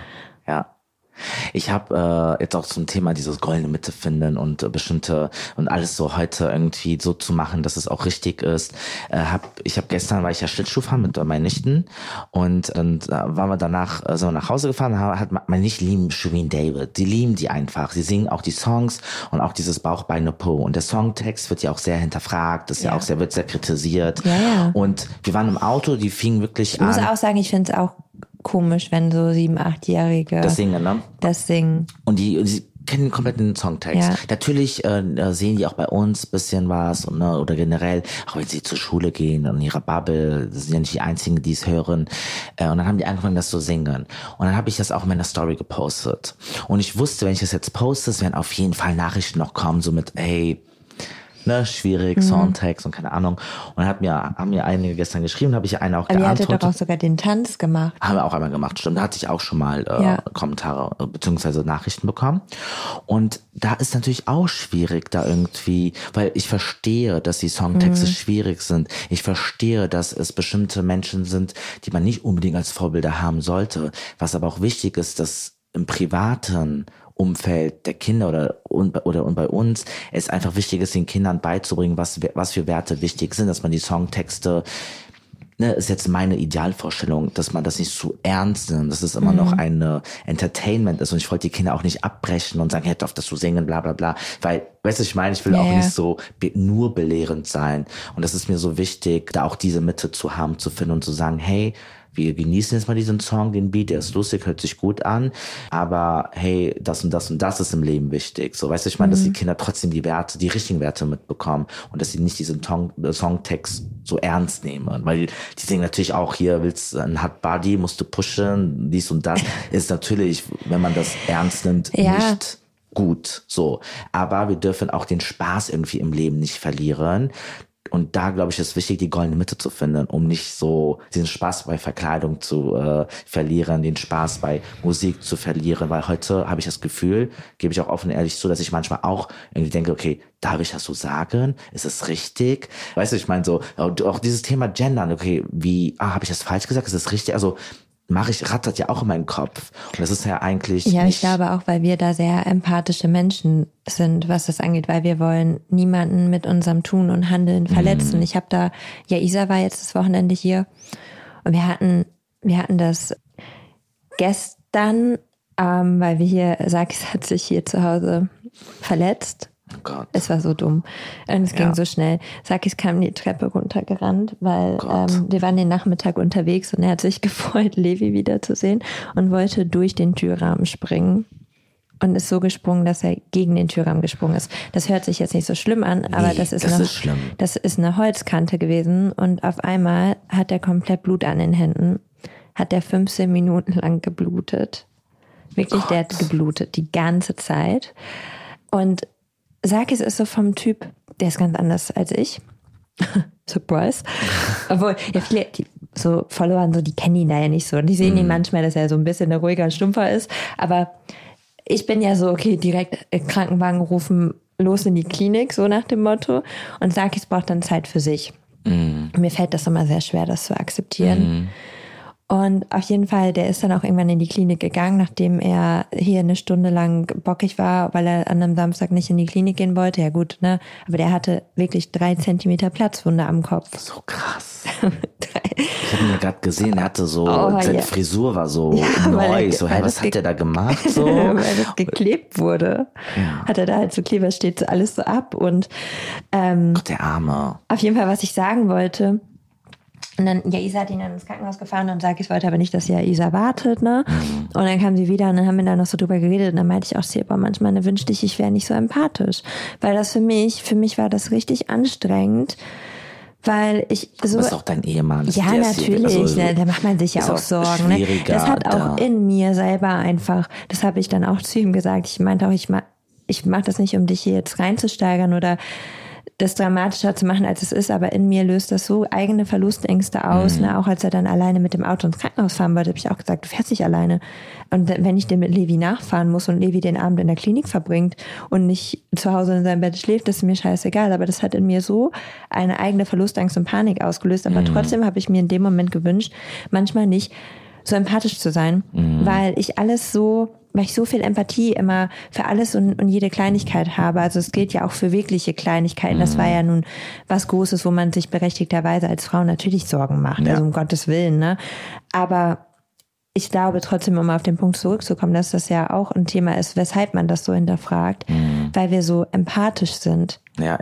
Ich habe jetzt auch zum Thema dieses goldene Mitte finden und bestimmte und alles so heute irgendwie so zu machen, dass es auch richtig ist. Gestern war ich ja Schlittschuh fahren mit meinen Nichten und dann waren wir danach sind wir nach Hause gefahren. Hat meine Nichten lieben Shirin David, die lieben die einfach. Sie singen auch die Songs und auch dieses Bauch, Beine, Po. Und der Songtext wird ja auch sehr hinterfragt, das wird sehr kritisiert. Ja. Und wir waren im Auto, die fingen wirklich an. Ich muss auch sagen, ich finde es auch komisch, wenn so 7-, 8-Jährige das singen, ne? Das singen. Und die kennen den kompletten Songtext. Ja. Natürlich sehen die auch bei uns ein bisschen was und, ne, oder generell, auch wenn sie zur Schule gehen und in ihrer Bubble, das sind ja nicht die einzigen, die es hören. Und dann haben die angefangen, das zu singen. Und dann habe ich das auch in meiner Story gepostet. Und ich wusste, wenn ich das jetzt poste, es werden auf jeden Fall Nachrichten noch kommen, so mit, hey, ne, schwierig, Songtext und keine Ahnung. Und dann haben mir einige gestern geschrieben, habe ich eine auch geantwortet. Aber ihr hattet doch auch sogar den Tanz gemacht. Haben wir auch einmal gemacht, stimmt. Da hatte ich auch schon mal Kommentare beziehungsweise Nachrichten bekommen. Und da ist natürlich auch schwierig da irgendwie, weil ich verstehe, dass die Songtexte schwierig sind. Ich verstehe, dass es bestimmte Menschen sind, die man nicht unbedingt als Vorbilder haben sollte. Was aber auch wichtig ist, dass im privaten Umfeld der Kinder und bei uns es einfach wichtig ist, den Kindern beizubringen, was für Werte wichtig sind, dass man die Songtexte, ne, ist jetzt meine Idealvorstellung, dass man das nicht zu ernst nimmt, dass es immer noch eine Entertainment ist und ich wollte die Kinder auch nicht abbrechen und sagen, hey, darf das so singen, bla bla bla, weil, weißt du, ich meine, ich will auch nicht so nur belehrend sein und das ist mir so wichtig, da auch diese Mitte zu haben, zu finden und zu sagen, hey, wir genießen jetzt mal diesen Song, den Beat, der ist lustig, hört sich gut an, aber hey, das und das und das ist im Leben wichtig. So, weißt du, ich meine, dass die Kinder trotzdem die richtigen Werte mitbekommen und dass sie nicht diesen Songtext so ernst nehmen, weil die singen natürlich auch hier, willst ein Hot Body, musst du pushen, dies und das, ist natürlich, wenn man das ernst nimmt, nicht gut, so. Aber wir dürfen auch den Spaß irgendwie im Leben nicht verlieren. Und da, glaube ich, ist wichtig, die goldene Mitte zu finden, um nicht so diesen Spaß bei Verkleidung zu verlieren, den Spaß bei Musik zu verlieren, weil heute habe ich das Gefühl, gebe ich auch offen und ehrlich zu, dass ich manchmal auch irgendwie denke, okay, darf ich das so sagen? Ist es richtig? Weißt du, ich meine so, auch dieses Thema Gendern, okay, habe ich das falsch gesagt? Ist das richtig? Also rattert ja auch in meinen Kopf. Und das ist ja eigentlich ich glaube auch, weil wir da sehr empathische Menschen sind, was das angeht, weil wir wollen niemanden mit unserem Tun und Handeln verletzen. Ich habe Isa war jetzt das Wochenende hier und wir hatten das gestern, weil Sakis hat sich hier zu Hause verletzt. Oh Gott. Es war so dumm. Und es ging so schnell. Sakis kam die Treppe runtergerannt, weil wir waren den Nachmittag unterwegs und er hat sich gefreut, Levi wiederzusehen und wollte durch den Türrahmen springen. Und ist so gesprungen, dass er gegen den Türrahmen gesprungen ist. Das hört sich jetzt nicht so schlimm an, aber das ist eine Holzkante gewesen. Und auf einmal hat er komplett Blut an den Händen. Hat er 15 Minuten lang geblutet. Wirklich, der hat geblutet die ganze Zeit. Und Sarkis ist so vom Typ, der ist ganz anders als ich. Surprise. Obwohl, ja, viele so Follower, so, die kennen ihn da ja nicht so. Und die sehen ihn manchmal, dass er so ein bisschen ruhiger und stumpfer ist. Aber ich bin ja so, okay, direkt Krankenwagen rufen, los in die Klinik, so nach dem Motto. Und Sarkis braucht dann Zeit für sich. Mir fällt das immer sehr schwer, das zu akzeptieren. Und auf jeden Fall, der ist dann auch irgendwann in die Klinik gegangen, nachdem er hier eine Stunde lang bockig war, weil er an einem Samstag nicht in die Klinik gehen wollte. Ja gut, ne? Aber der hatte wirklich 3 Zentimeter Platzwunde am Kopf. So krass. Ich habe ihn ja gerade gesehen, er hatte so, seine Frisur war so neu. So, was hat der da gemacht? So? Weil das geklebt wurde. Ja. Hat er da halt so Kleber, steht so alles so ab. Und Gott, der Arme. Auf jeden Fall, was ich sagen wollte, und dann, ja, Isa hat ihn dann ins Krankenhaus gefahren und Sarkis wollte aber nicht, dass ja Isa wartet, ne? Und dann kam sie wieder und dann haben wir da noch so drüber geredet und dann meinte ich auch, Silber, manchmal wünschte ich wäre nicht so empathisch. Weil das für mich war das richtig anstrengend, weil ich so... Du bist auch dein Ehemann. Ja, natürlich, also, da macht man sich ja auch Sorgen, ne? Das hat auch in mir selber einfach, das habe ich dann auch zu ihm gesagt, ich meinte auch, ich mach das nicht, um dich hier jetzt reinzusteigern oder das dramatischer zu machen, als es ist, aber in mir löst das so eigene Verlustängste aus. Ne? Auch als er dann alleine mit dem Auto ins Krankenhaus fahren wollte, habe ich auch gesagt, du fährst nicht alleine. Und wenn ich den mit Levi nachfahren muss und Levi den Abend in der Klinik verbringt und nicht zu Hause in seinem Bett schläft, das ist mir scheißegal. Aber das hat in mir so eine eigene Verlustangst und Panik ausgelöst. Aber trotzdem habe ich mir in dem Moment gewünscht, manchmal nicht so empathisch zu sein, weil ich so viel Empathie immer für alles und jede Kleinigkeit habe. Also es gilt ja auch für wirkliche Kleinigkeiten. Das war ja nun was Großes, wo man sich berechtigterweise als Frau natürlich Sorgen macht. Ja. Also um Gottes Willen, ne? Aber ich glaube trotzdem, um auf den Punkt zurückzukommen, dass das ja auch ein Thema ist, weshalb man das so hinterfragt, weil wir so empathisch sind. Ja.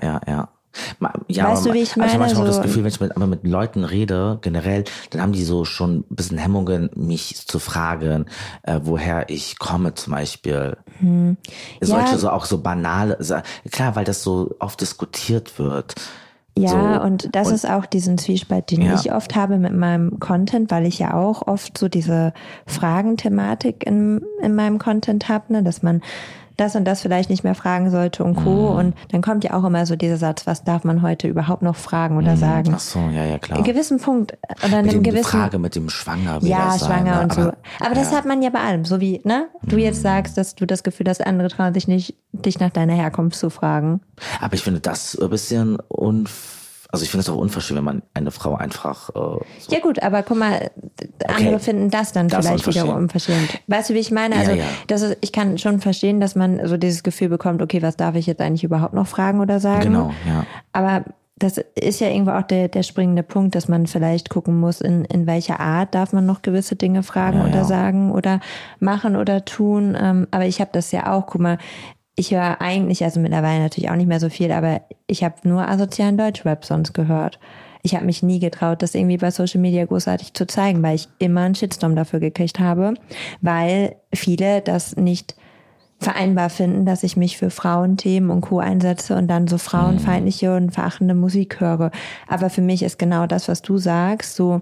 Ja, weißt du, wie ich meine? Ich habe manchmal so das Gefühl, wenn ich mit Leuten rede, generell, dann haben die so schon ein bisschen Hemmungen, mich zu fragen, woher ich komme zum Beispiel. Solche so auch so banale, klar, weil das so oft diskutiert wird. Ja, so, und das ist auch diesen Zwiespalt, den ich oft habe mit meinem Content, weil ich ja auch oft so diese Fragenthematik in meinem Content habe, ne, dass man das und das vielleicht nicht mehr fragen sollte und Co. Und dann kommt ja auch immer so dieser Satz, was darf man heute überhaupt noch fragen oder sagen? Ach so, ja, klar. In gewissen Punkt oder in einem gewissen... Frage mit dem Schwanger. Ja, Schwanger und so. Aber das ja. hat man ja bei allem. So wie, ne? Du jetzt sagst, dass du das Gefühl hast, andere trauen sich nicht, dich nach deiner Herkunft zu fragen. Aber ich finde das ein bisschen also ich finde es auch unverschämt, wenn man eine Frau einfach so. Ja gut, aber guck mal, andere finden das dann vielleicht wiederum unverschämt. Weißt du, wie ich meine? Also ich kann schon verstehen, dass man so dieses Gefühl bekommt, okay, was darf ich jetzt eigentlich überhaupt noch fragen oder sagen? Genau, ja. Aber das ist ja irgendwo auch der springende Punkt, dass man vielleicht gucken muss, in welcher Art darf man noch gewisse Dinge fragen oder sagen oder machen oder tun. Aber ich habe das ja auch, guck mal, ich höre eigentlich, also mittlerweile natürlich auch nicht mehr so viel, aber ich habe nur asozialen Deutschrap sonst gehört. Ich habe mich nie getraut, das irgendwie bei Social Media großartig zu zeigen, weil ich immer einen Shitstorm dafür gekriegt habe, weil viele das nicht vereinbar finden, dass ich mich für Frauenthemen und Co. einsetze und dann so frauenfeindliche und verachtende Musik höre. Aber für mich ist genau das, was du sagst, so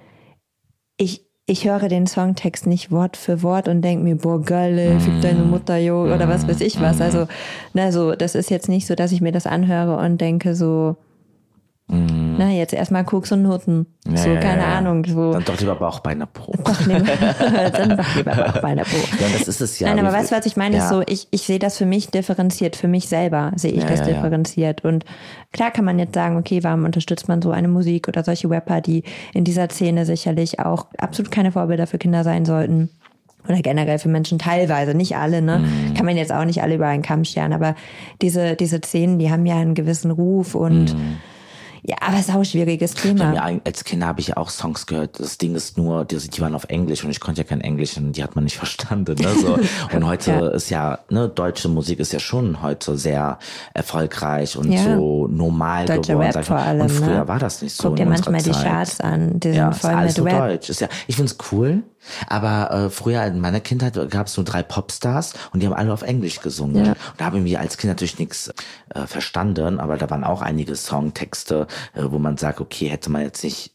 ich höre den Songtext nicht Wort für Wort und denke mir, boah, geil, fick deine Mutter, jo, oder was weiß ich was. Also, so, das ist jetzt nicht so, dass ich mir das anhöre und denke so, jetzt erstmal Koks und Noten. Keine Ahnung. So. Dann doch lieber Bauchbeiner-Po. Dann doch lieber Bauchbeiner-Po. Ja, das ist es ja. Nein, aber weißt du, was ich meine? Ist so, ich sehe das für mich differenziert. Für mich selber sehe ich das differenziert. Und klar kann man jetzt sagen, okay, warum unterstützt man so eine Musik oder solche Rapper, die in dieser Szene sicherlich auch absolut keine Vorbilder für Kinder sein sollten. Oder generell für Menschen teilweise, nicht alle, ne? Kann man jetzt auch nicht alle über einen Kamm scheren. Aber diese Szenen, die haben ja einen gewissen Ruf und ja, aber es ist auch ein schwieriges Thema. Als Kind habe ich ja auch Songs gehört. Das Ding ist nur, die waren auf Englisch und ich konnte ja kein Englisch und die hat man nicht verstanden. Ne? So. Und heute ist ja, deutsche Musik ist ja schon heute sehr erfolgreich und so normal Deutsche geworden. Rap vor allem. Und früher war das nicht so. Guck dir manchmal die Charts an, die sind voll mit Rap. Deutsch. Ich find's cool. Aber früher in meiner Kindheit gab es nur 3 Popstars und die haben alle auf Englisch gesungen. Ja. Und da haben wir als Kind natürlich nichts verstanden, aber da waren auch einige Songtexte, wo man sagt, okay, hätte man jetzt nicht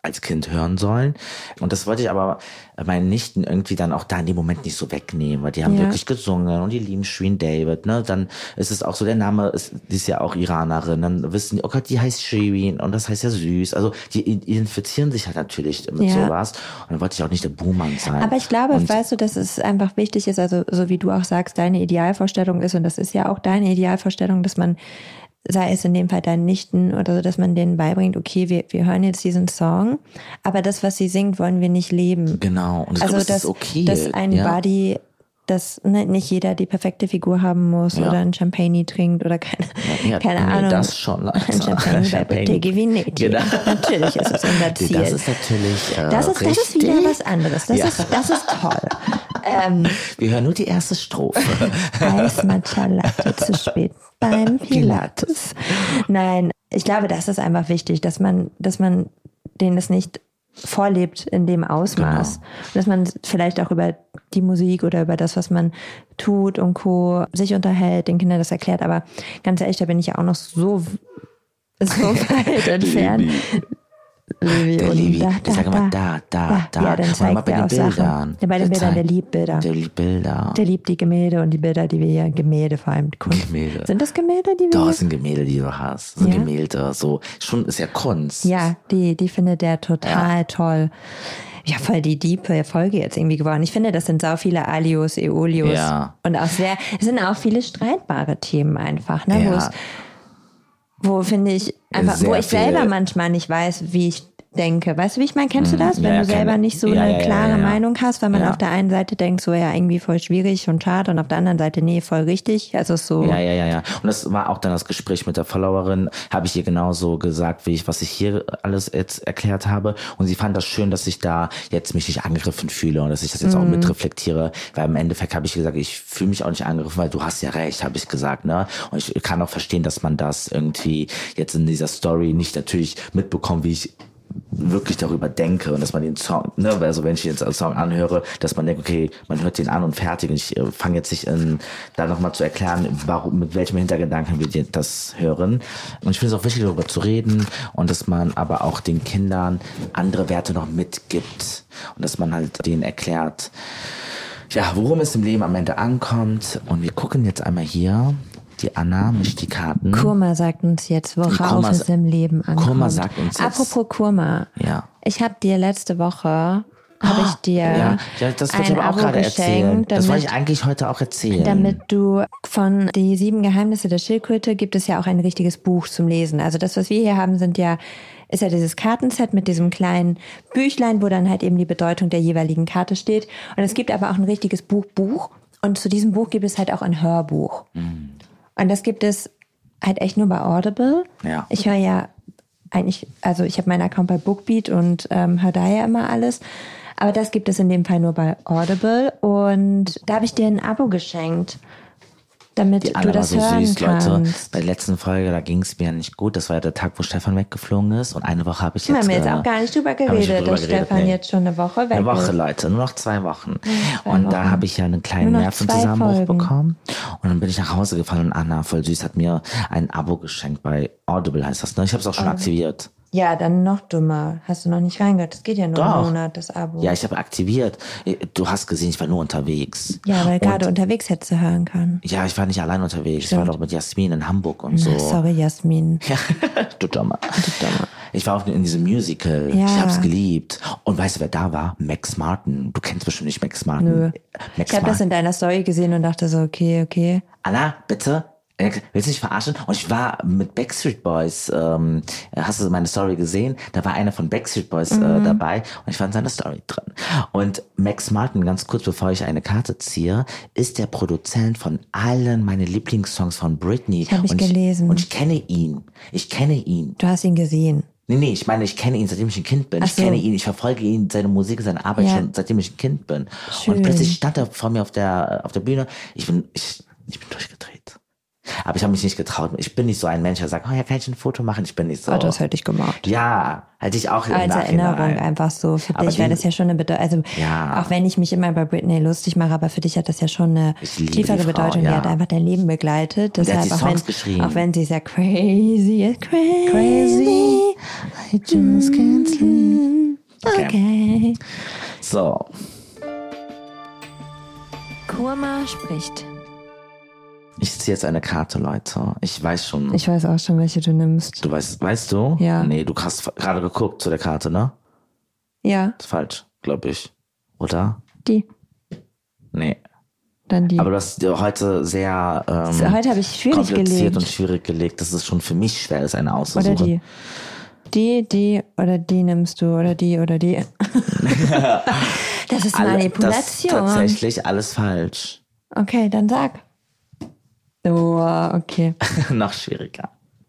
als Kind hören sollen. Und das wollte ich aber meinen Nichten irgendwie dann auch da in dem Moment nicht so wegnehmen, weil die haben wirklich gesungen und die lieben Shirin David, ne? Dann ist es auch so, der Name die ist ja auch Iranerin, dann wissen die, oh Gott, die heißt Shirin und das heißt ja süß. Also die identifizieren sich halt natürlich mit sowas. Und dann wollte ich auch nicht der Buhmann sein. Aber ich glaube, weißt du, dass es einfach wichtig ist, also so wie du auch sagst, deine Idealvorstellung ist, und das ist ja auch deine Idealvorstellung, dass man, sei es in dem Fall deinen Nichten oder so, dass man denen beibringt, okay, wir hören jetzt diesen Song, aber das, was sie singt, wollen wir nicht leben. Genau. Und also das ist okay. Dass ein Body, dass nicht jeder die perfekte Figur haben muss oder ein Champagne trinkt oder keine Ahnung. Das schon. Ein Champagne bei Bottega Veneti. Genau. Natürlich ist es unser Ziel. Das ist natürlich das ist wieder was anderes. Das ist toll. Wir hören nur die erste Strophe. Eis Matcha Latte zu spät beim Pilates. Nein, ich glaube, das ist einfach wichtig, dass man denen das nicht vorlebt in dem Ausmaß. Genau. Dass man vielleicht auch über die Musik oder über das, was man tut und Co. sich unterhält, den Kindern das erklärt. Aber ganz ehrlich, da bin ich ja auch noch so weit entfernt. Levi. Ich sage immer da. Ja, dann zeigt er auch Sachen. Ja, bei den Bildern, der liebt Bilder. Der liebt die Gemälde und die Bilder, die wir hier, Gemälde vor allem, Kunst. Gemälde. Sind das Gemälde, die wir Doch, es sind Gemälde, die du hast. So Gemälde, so. Schon ist ja Kunst. Ja, die findet der total toll. Ja, voll die diepe Folge jetzt irgendwie geworden. Ich finde, das sind sau viele Alios, Eolios. Ja. Und auch es sind auch viele streitbare Themen einfach, ne? Ja. Wo finde ich einfach, wo ich selber manchmal nicht weiß, wie ich denke. Weißt du, wie ich meine? Kennst du das? Wenn du selber nicht so eine klare Meinung hast, weil man auf der einen Seite denkt, so ja, irgendwie voll schwierig und schade und auf der anderen Seite, nee, voll richtig. Also so. Ja. Und das war auch dann das Gespräch mit der Followerin, habe ich ihr genauso gesagt, was ich hier alles jetzt erklärt habe. Und sie fand das schön, dass ich da jetzt mich nicht angegriffen fühle und dass ich das jetzt auch mitreflektiere, weil im Endeffekt habe ich gesagt, ich fühle mich auch nicht angegriffen, weil du hast ja recht, habe ich gesagt, ne? Und ich kann auch verstehen, dass man das irgendwie jetzt in dieser Story nicht natürlich mitbekommt, wie ich wirklich darüber denke und dass man den Song, ne, also wenn ich jetzt einen Song anhöre, dass man denkt, okay, man hört den an und fertig und ich fange jetzt nicht da nochmal zu erklären, warum, mit welchem Hintergedanken wir das hören. Und ich finde es auch wichtig, darüber zu reden und dass man aber auch den Kindern andere Werte noch mitgibt und dass man halt denen erklärt, ja, worum es im Leben am Ende ankommt. Und wir gucken jetzt einmal hier. Die Anna mischt die Karten. Kurma sagt uns jetzt, worauf es im Leben ankommt. Kurma sagt uns jetzt. Apropos Kurma. Ja. Ich habe dir letzte Woche, ein Abo geschenkt. Das wollte ich eigentlich heute auch erzählen. Damit du von die 7 Geheimnisse der Schildkröte gibt es ja auch ein richtiges Buch zum Lesen. Also das, was wir hier haben, ist ja dieses Kartenset mit diesem kleinen Büchlein, wo dann halt eben die Bedeutung der jeweiligen Karte steht. Und es gibt aber auch ein richtiges Buch. Und zu diesem Buch gibt es halt auch ein Hörbuch. Und das gibt es halt echt nur bei Audible. Ja. Ich höre ja eigentlich, also ich habe meinen Account bei Bookbeat und höre da ja immer alles. Aber das gibt es in dem Fall nur bei Audible. Und da habe ich dir ein Abo geschenkt, damit du das so hören süß, kannst. Leute. Bei der letzten Folge, da ging es mir nicht gut. Das war ja der Tag, wo Stefan weggeflogen ist. Und eine Woche habe ich jetzt... Wir haben jetzt auch gar nicht drüber geredet, dass Stefan jetzt schon eine Woche weg ist. Eine Woche, Leute. Nur noch 2 Wochen. Und da habe ich ja einen kleinen Nervenzusammenbruch bekommen. Und dann bin ich nach Hause gefahren und Anna, voll süß, hat mir ein Abo geschenkt. Bei Audible heißt das, ne? Ich habe es auch schon aktiviert. Ja, dann noch dümmer. Hast du noch nicht reingehört? Das geht ja nur einen Monat, das Abo. Ja, ich habe aktiviert. Du hast gesehen, ich war nur unterwegs. Ja, weil gerade unterwegs hättest du hören können. Ja, ich war nicht allein unterwegs. Stimmt. Ich war doch mit Jasmin in Hamburg und so. Sorry, Jasmin. Ja, du Dummer. Ich war auch in diesem Musical. Ja. Ich hab's geliebt. Und weißt du, wer da war? Max Martin. Du kennst bestimmt nicht Max Martin. Nö. Ich habe das in deiner Story gesehen und dachte so, okay. Anna, bitte. Willst du mich verarschen? Und ich war mit Backstreet Boys, hast du meine Story gesehen? Da war einer von Backstreet Boys dabei und ich war in seiner Story drin. Und Max Martin, ganz kurz bevor ich eine Karte ziehe, ist der Produzent von allen meine Lieblingssongs von Britney. Habe ich gelesen. Und ich kenne ihn. Du hast ihn gesehen? Nee, ich meine, ich kenne ihn, seitdem ich ein Kind bin. Ich kenne ihn, ich verfolge ihn, seine Musik, seine Arbeit schon, seitdem ich ein Kind bin. Schön. Und plötzlich stand er vor mir auf der Bühne. Ich bin durchgedreht. Aber ich habe mich nicht getraut. Ich bin nicht so ein Mensch, der sagt, oh ja, kann ich ein Foto machen? Ich bin nicht so. Oh, das hätte ich gemacht. Ja, hätte ich auch als Erinnerung einfach so für dich, weil das ja schon eine Bedeutung, also auch wenn ich mich immer bei Britney lustig mache, aber für dich hat das ja schon eine tiefere Bedeutung. Die hat einfach dein Leben begleitet. Deshalb, auch wenn sie sehr crazy ist. Crazy. I just can't sleep. Okay. So. Kurma spricht. Ich ziehe jetzt eine Karte, Leute. Ich weiß schon. Ich weiß auch schon, welche du nimmst. Du weißt du? Ja. Nee, du hast gerade geguckt zu der Karte, ne? Ja. Das ist falsch, glaube ich. Oder? Die. Nee. Dann die. Aber du hast dir heute sehr heute habe ich schwierig kompliziert gelegt. und schwierig gelegt. Das ist schon für mich schwer, das eine auszusuchen. Oder die. Die oder die nimmst du oder die. Das ist Manipulation. Das ist tatsächlich alles falsch. Okay, dann sag. Oh, okay. Noch schwieriger.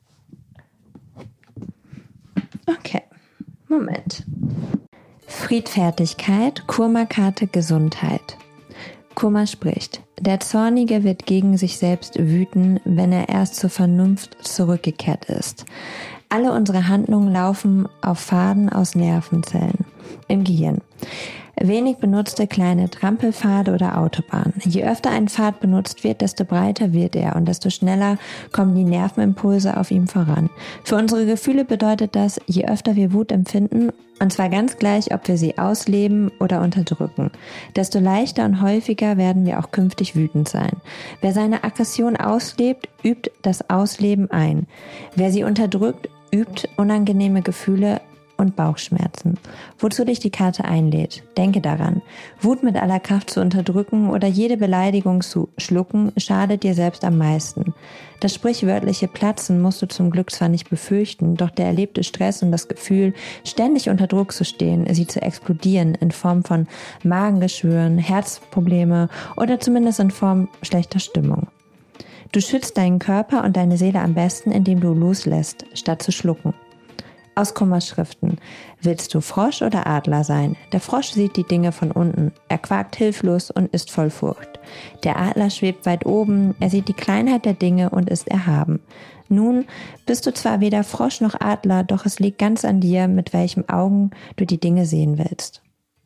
Okay, Moment. Friedfertigkeit, Kurma-Karte Gesundheit. Kurma spricht. Der Zornige wird gegen sich selbst wüten, wenn er erst zur Vernunft zurückgekehrt ist. Alle unsere Handlungen laufen auf Faden aus Nervenzellen im Gehirn. Wenig benutzte kleine Trampelpfade oder Autobahnen. Je öfter ein Pfad benutzt wird, desto breiter wird er und desto schneller kommen die Nervenimpulse auf ihm voran. Für unsere Gefühle bedeutet das, je öfter wir Wut empfinden, und zwar ganz gleich, ob wir sie ausleben oder unterdrücken, desto leichter und häufiger werden wir auch künftig wütend sein. Wer seine Aggression auslebt, übt das Ausleben ein. Wer sie unterdrückt, übt unangenehme Gefühle und Bauchschmerzen. Wozu dich die Karte einlädt. Denke daran, Wut mit aller Kraft zu unterdrücken oder jede Beleidigung zu schlucken, schadet dir selbst am meisten. Das sprichwörtliche Platzen musst du zum Glück zwar nicht befürchten, doch der erlebte Stress und das Gefühl, ständig unter Druck zu stehen, sie zu explodieren in Form von Magengeschwüren, Herzprobleme oder zumindest in Form schlechter Stimmung. Du schützt deinen Körper und deine Seele am besten, indem du loslässt, statt zu schlucken. Aus Kummerschriften. Willst du Frosch oder Adler sein? Der Frosch sieht die Dinge von unten. Er quakt hilflos und ist voll Furcht. Der Adler schwebt weit oben. Er sieht die Kleinheit der Dinge und ist erhaben. Nun bist du zwar weder Frosch noch Adler, doch es liegt ganz an dir, mit welchen Augen du die Dinge sehen willst.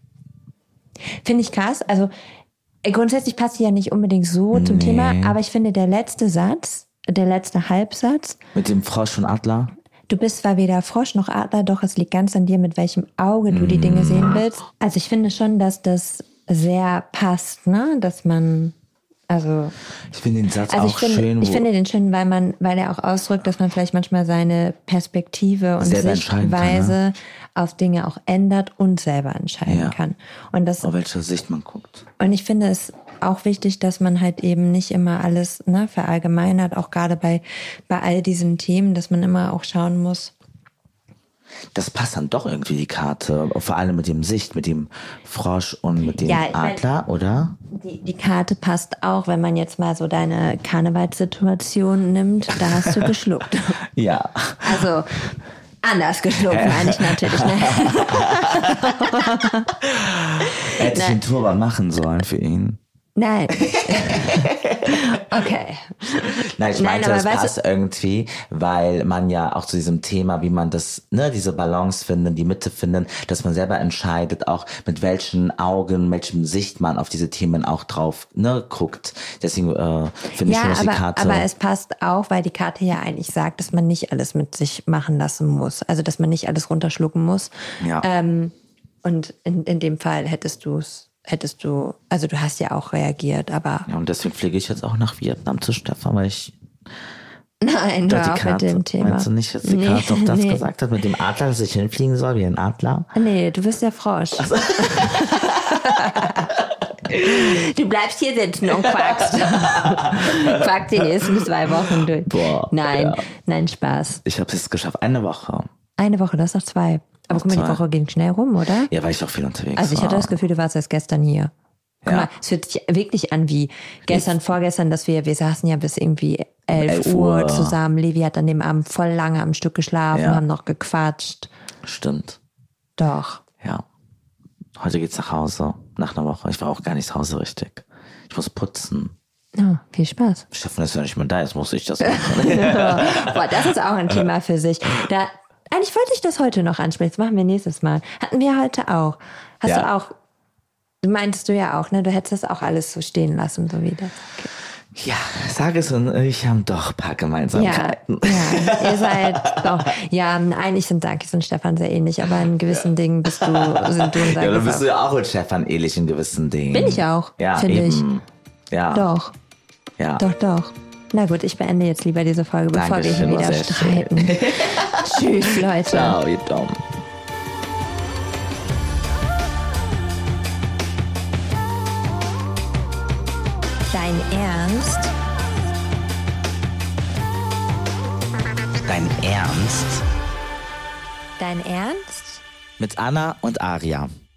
Finde ich krass. Also grundsätzlich passt die ja nicht unbedingt so zum Thema, aber ich finde der letzte Halbsatz. Mit dem Frosch und Adler? Du bist zwar weder Frosch noch Adler, doch es liegt ganz an dir, mit welchem Auge du die Dinge sehen willst. Also ich finde schon, dass das sehr passt, ne? Dass man, ich finde den Satz auch schön. Ich finde den schön, weil er auch ausdrückt, dass man vielleicht manchmal seine Perspektive und Sichtweise auf Dinge auch ändert und selber entscheiden kann. Und das, auf welche Sicht man guckt. Und ich finde es auch wichtig, dass man halt eben nicht immer alles verallgemeinert, auch gerade bei all diesen Themen, dass man immer auch schauen muss. Das passt dann doch irgendwie, die Karte, vor allem mit dem Frosch und mit dem Adler, oder? Die Karte passt auch, wenn man jetzt mal so deine Karnevalssituation nimmt, da hast du geschluckt. Ja. Also anders geschluckt, meine ich natürlich. Ne? Hätte ich den Turban machen sollen für ihn. Nein. Okay. Nein, ich meinte, das passt irgendwie, weil man ja auch zu diesem Thema, wie man das, diese Balance finden, die Mitte finden, dass man selber entscheidet, auch mit welchen Augen, welchem Sicht man auf diese Themen auch drauf guckt. Deswegen finde ich schon, dass die Karte... aber es passt auch, weil die Karte ja eigentlich sagt, dass man nicht alles mit sich machen lassen muss. Also, dass man nicht alles runterschlucken muss. Ja. Und in dem Fall hättest du, also du hast ja auch reagiert, aber... Ja, und deswegen fliege ich jetzt auch nach Vietnam zu Stefan, weil ich... Nein, hör auf mit dem Thema. Meinst du nicht, dass die Karte auch das gesagt hat mit dem Adler, dass ich hinfliegen soll wie ein Adler? Nee, du bist der Frosch. Also. Du bleibst hier sitzen und quackst. Quackst die nächsten 2 Wochen durch. Boah, nein, Spaß. Ich habe es geschafft, eine Woche. Eine Woche, das ist noch 2. Aber guck mal, die Woche ging schnell rum, oder? Ja, weil ich auch viel unterwegs war. Also ich hatte das Gefühl, du warst erst gestern hier. Guck mal, es fühlt sich wirklich an wie gestern, vorgestern, dass wir saßen ja bis irgendwie 11 Uhr zusammen. Levi hat an dem Abend voll lange am Stück geschlafen, haben noch gequatscht. Stimmt. Doch. Ja. Heute geht's nach Hause, nach einer Woche. Ich war auch gar nicht zu Hause richtig. Ich muss putzen. Oh, viel Spaß. Stefan ist ja nicht mehr da, jetzt muss ich das machen. Boah, das ist auch ein Thema für sich. Eigentlich wollte ich das heute noch ansprechen. Das machen wir nächstes Mal. Hatten wir heute auch. Hast du auch, meintest du ja auch, ne? Du hättest das auch alles so stehen lassen, so wie das. Okay. Ja, Sages und ich haben doch ein paar Gemeinsamkeiten. Ja, ihr seid doch. Ja, eigentlich sind Sages und Stefan sehr ähnlich, aber in gewissen Dingen sind du und Sages. Ja, dann bist du ja auch mit Stefan ähnlich in gewissen Dingen. Bin ich auch, ja, finde ich. Ja. Doch. Ja. Doch. Na gut, ich beende jetzt lieber diese Folge, bevor Dankeschön, wir hier wieder streiten. Tschüss, Leute. Ciao, ihr Dumm. Dein Ernst? Dein Ernst? Dein Ernst? Mit Anna und Aria.